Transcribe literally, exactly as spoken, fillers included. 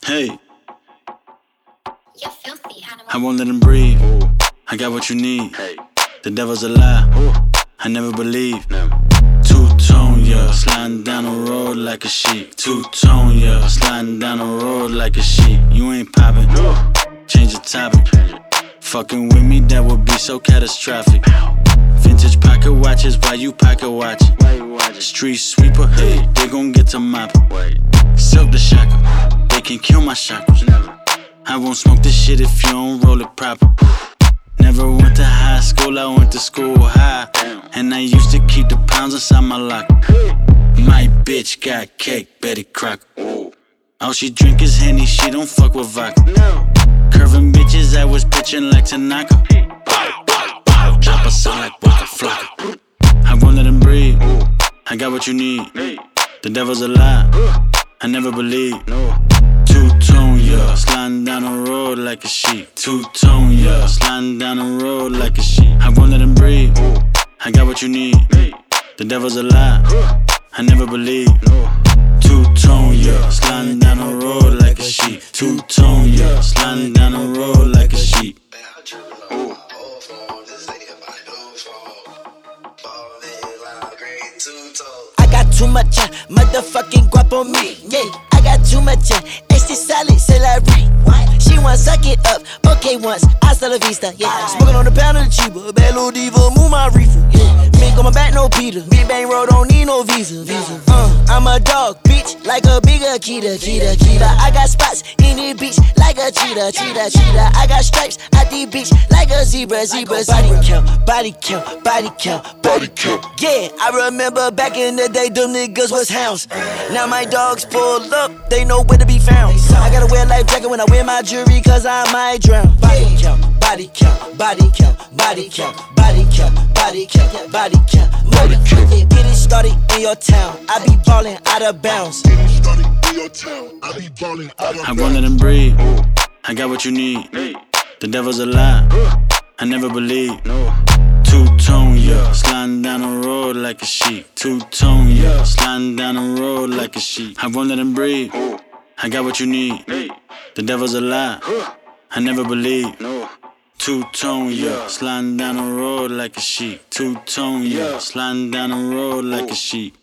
Hey, You're filthy animal. I won't let him breathe. I got what you need. The devil's a lie. I never believe. Two-tone, yeah, sliding down the road like a sheep. Two-tone, yeah, sliding down the road like a sheep. You ain't poppin', change the topic. Fucking with me, that would be so catastrophic. Vintage pocket watches, why you pocket watch? Street sweeper, hey, they gon' get to mopping. Silk the shackle, they can kill my chakras. I won't smoke this shit if you don't roll it proper. Never went to high school, I went to school high. And I used to keep the pounds inside my locker. My bitch got cake, Betty Crocker. All she drink is Henny, she don't fuck with vodka. Curving bitches, I was pitching like Tanaka. Drop a sound like Waka Flocka. I won't let him breathe. I got what you need. The devil's a lie. I never believe. Two-tone, yeah, sliding down the road like a sheep. Two-tone, yeah, sliding down the road like a sheep. I won't let him breathe. I got what you need. The devil's a lie. I never believe. Two-tone, yeah, sliding down the road like a sheep. Two-tone, yeah, sliding down the road like a sheep. I got too much uh, motherfucking guap on me, yeah. I got too much uh, extra salad, celery. She want suck it up, okay once, hasta la vista, yeah. Smoking on the pound of the cheaper, bad little diva, move my reefer, yeah. Mink on my back, no Peter, big bang road, don't need no visa, visa. Uh, I'm a dog, bitch, like a bigger cheetah, cheetah, cheetah. I got spots in the beach, like a cheetah, cheetah, cheetah. I got stripes at the beach, like a zebra, zebra, zebra. Body count, body count, body count, body count. Yeah, I remember back in the day, them niggas was hounds. Now my dogs pull up, they know where to be found. I gotta wear a life jacket when I wear my jewelry, cause I might drown. Body count, body count, body count, body count, body count, body count, body count, body count. Yeah, get it started in your town. I be ballin' out of bounds. I won't let him breathe. I got what you need. The devil's a lie. I never believe. Two-tone, yeah, sliding down the road like a sheep. Two-tone, yeah, sliding down the road like a sheep. I won't let him breathe. I got what you need. The devil's a lie. I never believe. Two-tone, yeah, sliding down the road like a sheep. Two-tone, yeah, sliding down the road like a sheep.